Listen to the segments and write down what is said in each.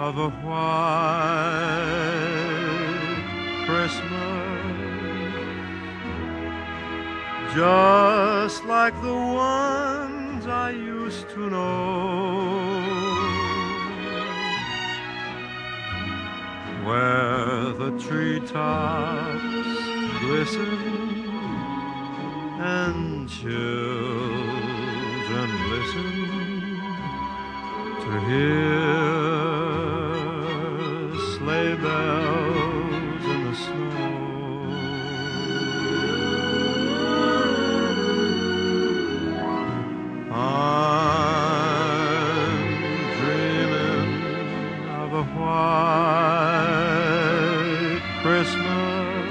of a white Christmas, just like the ones I used to know, where the treetops glisten and children listen to hear sleigh bells in the snow. I'm dreaming of a white Christmas,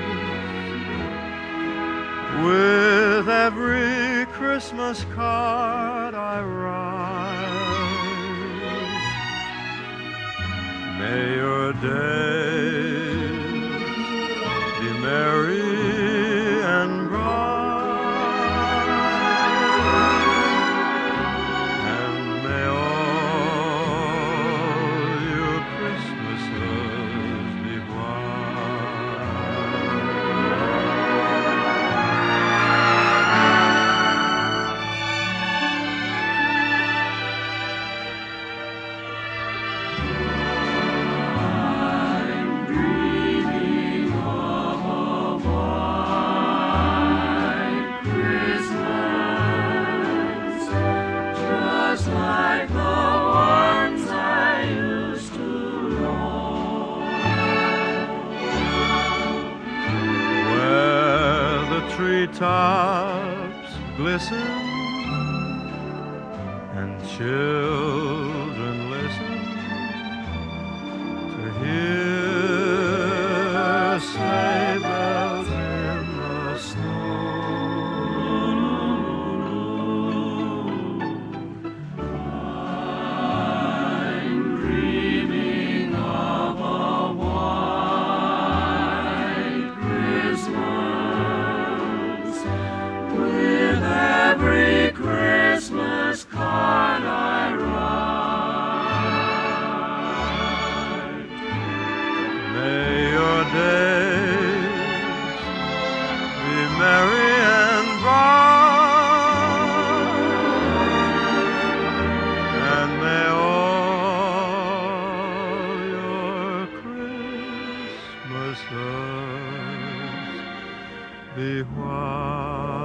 with every Christmas card I write. May your days be merry and bright, and may all your Christmases be treetops glisten and children listen to hear sleigh bells in the snow. I'm dreaming of a white Christmas, with every Christmas card I write. May your days be merry and bright, and may all your Christmases be white.